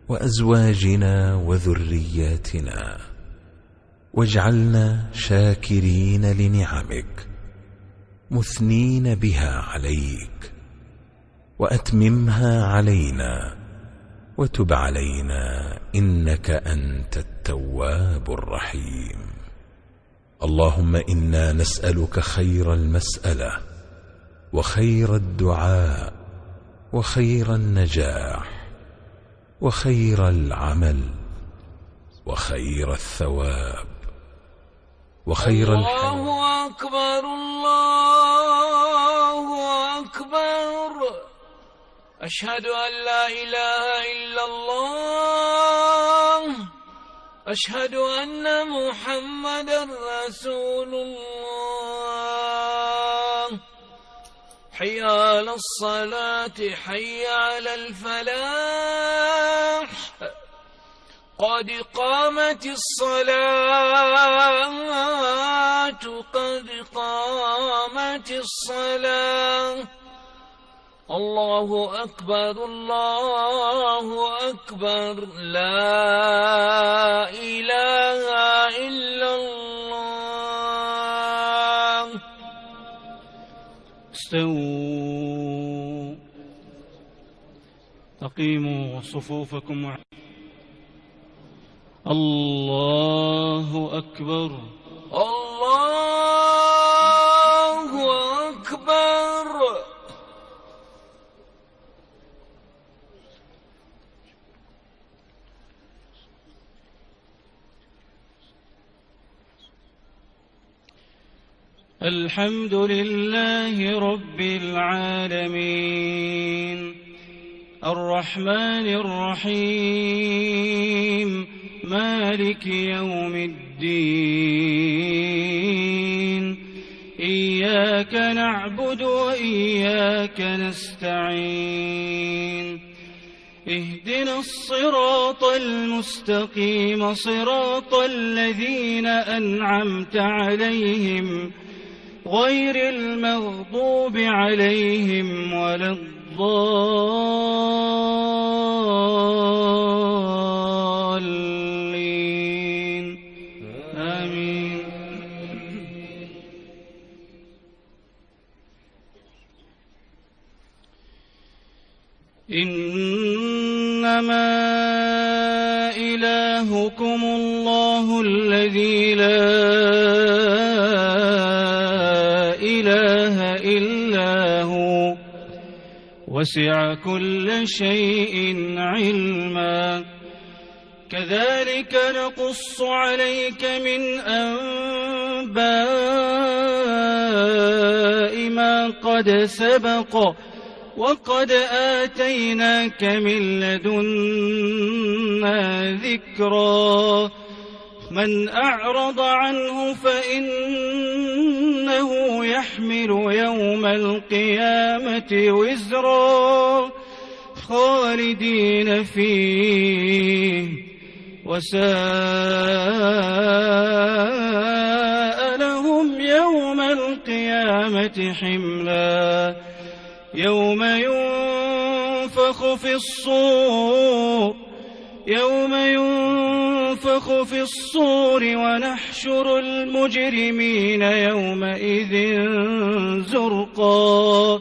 وأزواجنا وذرياتنا، واجعلنا شاكرين لنعمك مثنين بها عليك، وأتممها علينا، وتب علينا إنك أنت التواب الرحيم. اللهم إنا نسألك خير المسألة، وخير الدعاء، وخير النجاح، وخير العمل، وخير الثواب، وخير الحياة. الله أكبر الله أكبر، أشهد أن لا إله إلا الله، أشهد أن محمدا رسول الله. حي على الصلاة، حي على الفلاح، قد قامت الصلاة، قد قامت الصلاة. الله أكبر الله أكبر، لا إله إلا الله. استووا، أقيموا صفوفكم. الله أكبر الله أكبر. الحمد لله رب العالمين، الرحمن الرحيم، مالك يوم الدين. إياك نعبد وإياك نستعين، اهدنا الصراط المستقيم، صراط الذين أنعمت عليهم غير المغضوب عليهم ولا الضالين، آمين. إنما إلهكم الله الذي لا إله إلا هو، وسع كل شيء علما. كذلك نقص عليك من أنباء ما قد سبق، وقد آتيناك من لدنا ذكرا. من أعرض عنه فإنه يحمل يوم القيامة وزرا، خالدين فيه، وساء لهم يوم القيامة حملا. يوم ينفخ في الصور ونحشر المجرمين يومئذ زرقا.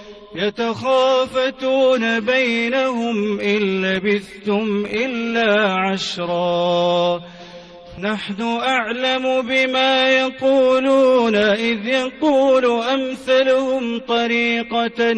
يتخافتون بينهم إن لبثتم إلا عشرا. نحن أعلم بما يقولون إذ يقول أمثلهم طريقة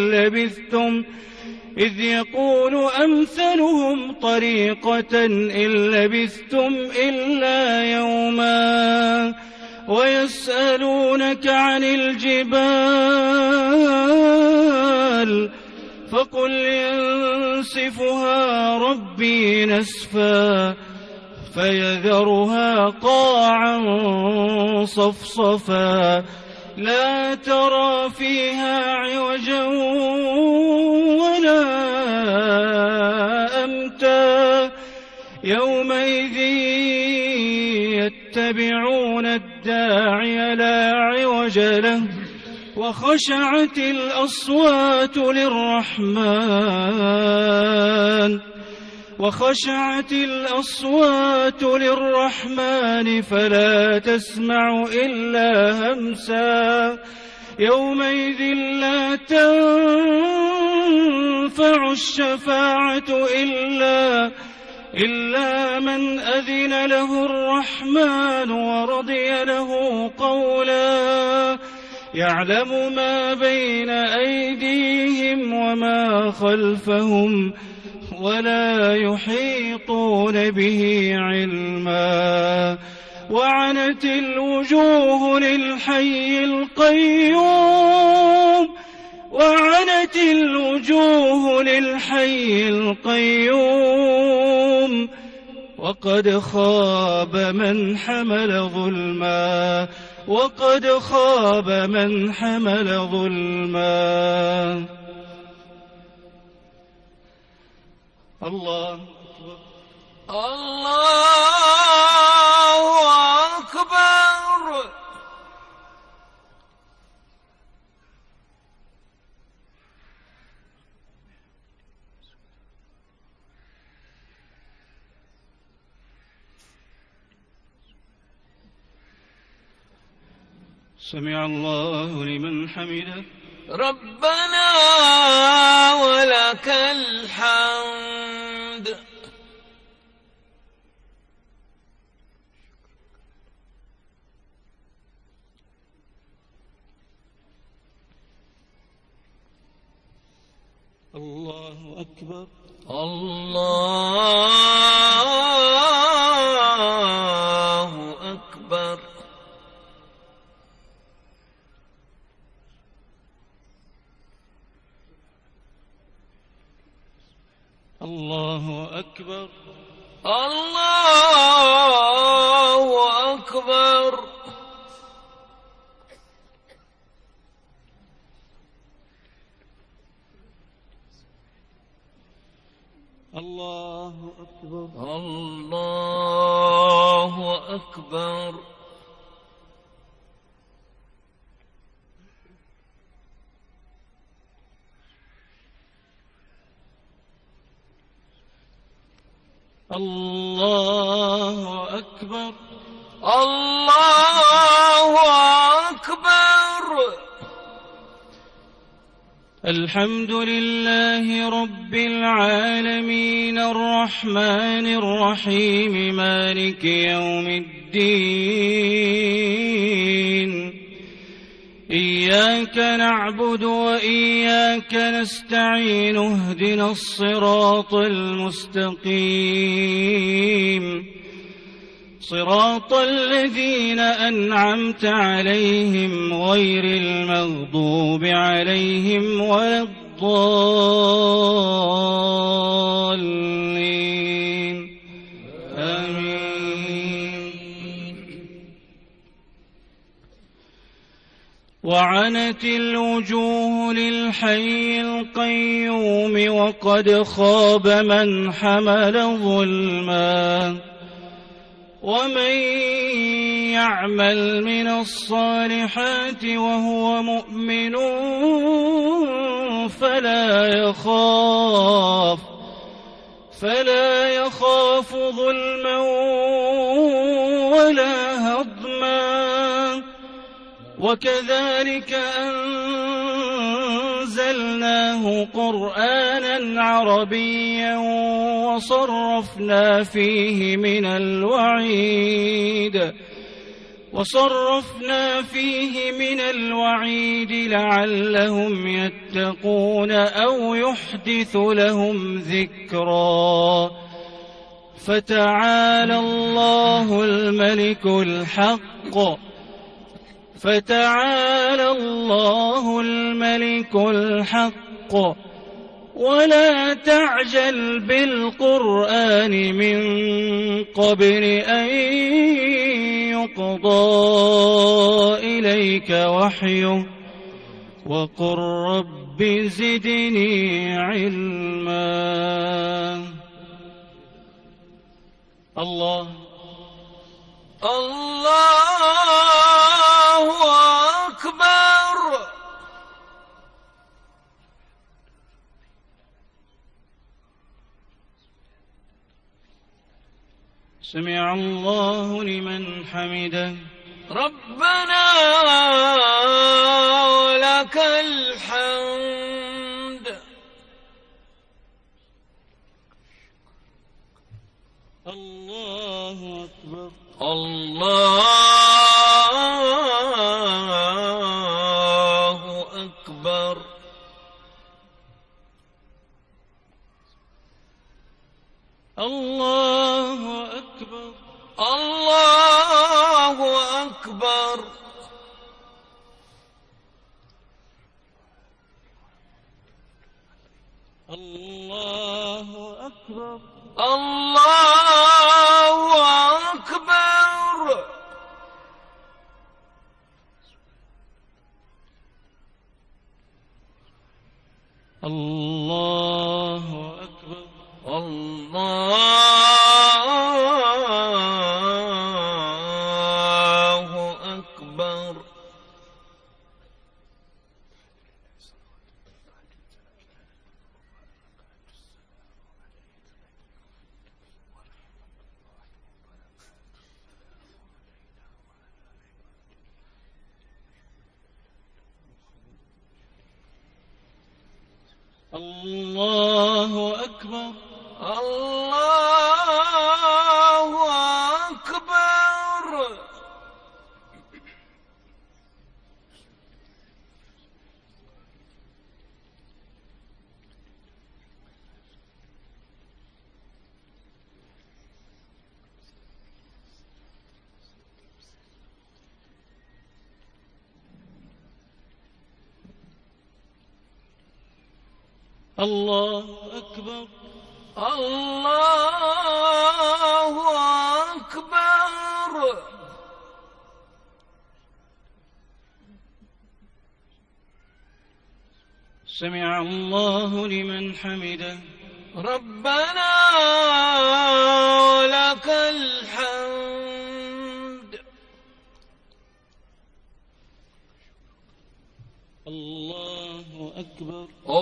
إن لبثتم إلا يوما. ويسألونك عن الجبال فقل ينسفها ربي نسفا، فيذرها قاعا صفصفا، لا ترى فيها عوجا ولا أمتا. يومئذ يتبعون الداعي لا عوج له، وخشعت الأصوات للرحمن. وخشعت الأصوات للرحمن فلا تسمع إلا همسا يومئذ لا تنفع الشفاعة إلا من أذن له الرحمن ورضي له قولا يعلم ما بين أيديهم وما خلفهم ولا يحيطون به علما وعنت الوجوه للحي القيوم وقد خاب من حمل ظلما الله أكبر. سمع الله لمن حمده. ربنا ولك الحمد. الله أكبر. الله أكبر. الله أكبر. الله أكبر. الله أكبر. الله أكبر. الله أكبر. الله أكبر. الحمد لله رب العالمين الرحمن الرحيم مالك يوم الدين إياك نعبد وإياك نستعين اهدنا الصراط المستقيم صراط الذين أنعمت عليهم غير المغضوب عليهم ولا الضالين آمين. وعنت الوجوه للحي القيوم وقد خاب من حمل ظلما ومن يعمل من الصالحات وهو مؤمن فلا يخاف ظلما ولا هضما وكذلك أنزلناه قرآنا عربيا وصرفنا فيه من الوعيد لعلهم يتقون أو يحدث لهم ذكرا فتعالى الله الملك الحق ولا تعجل بالقرآن من قبل أن يقضى إليك وحيه وقل رب زدني علما. الله أكبر. سمع الله لمن حمده. ربنا ولك الحمد. الله أكبر. الله أكبر. الله أكبر. الله أكبر. الله أكبر. الله أكبر. الله أكبر. الله أكبر. الله أكبر. الله أكبر. الله أكبر. الله أكبر. سمع الله لمن حمده. ربنا ولك الحمد. الله أكبر.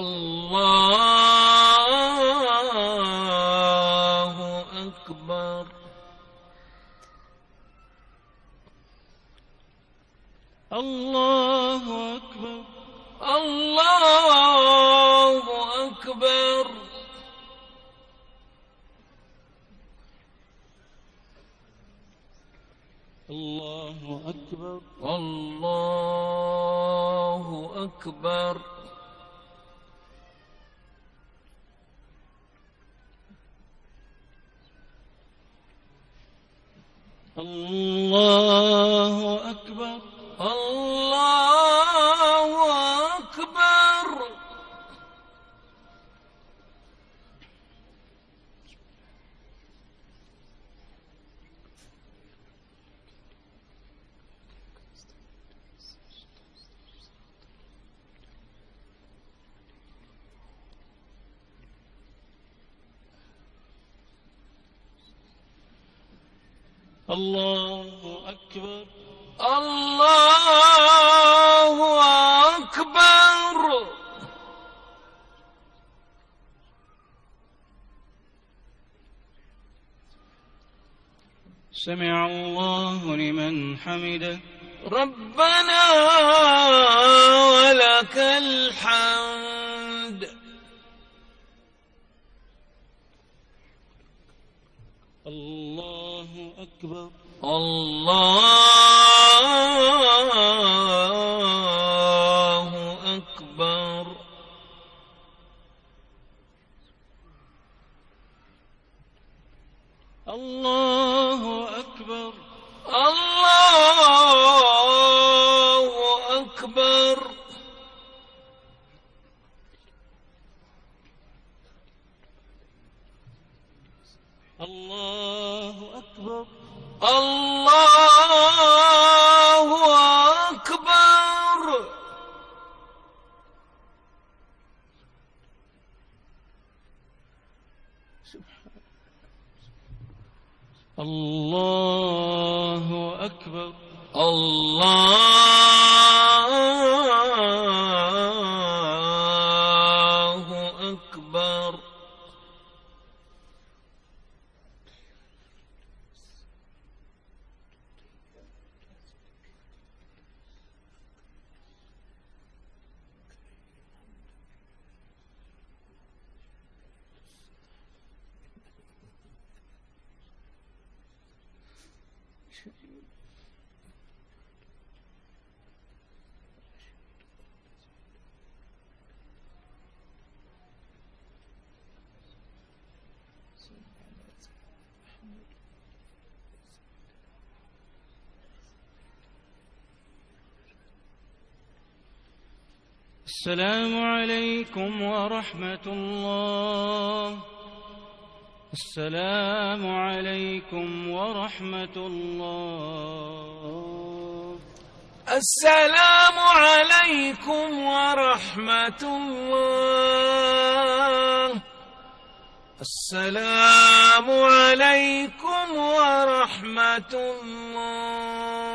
الله أكبر. الله أكبر. الله أكبر. الله أكبر. الله أكبر. الله أكبر. الله أكبر. الله أكبر. الله أكبر. سمع الله لمن حمده. ربنا ولك الحمد. الله أكبر. الله أكبر. الله أكبر. الله أكبر. الله أكبر. الله أكبر. الله أكبر. الله أكبر. السلام عليكم ورحمة الله. السلام عليكم ورحمة الله. السلام عليكم ورحمة الله. السلام عليكم ورحمة الله.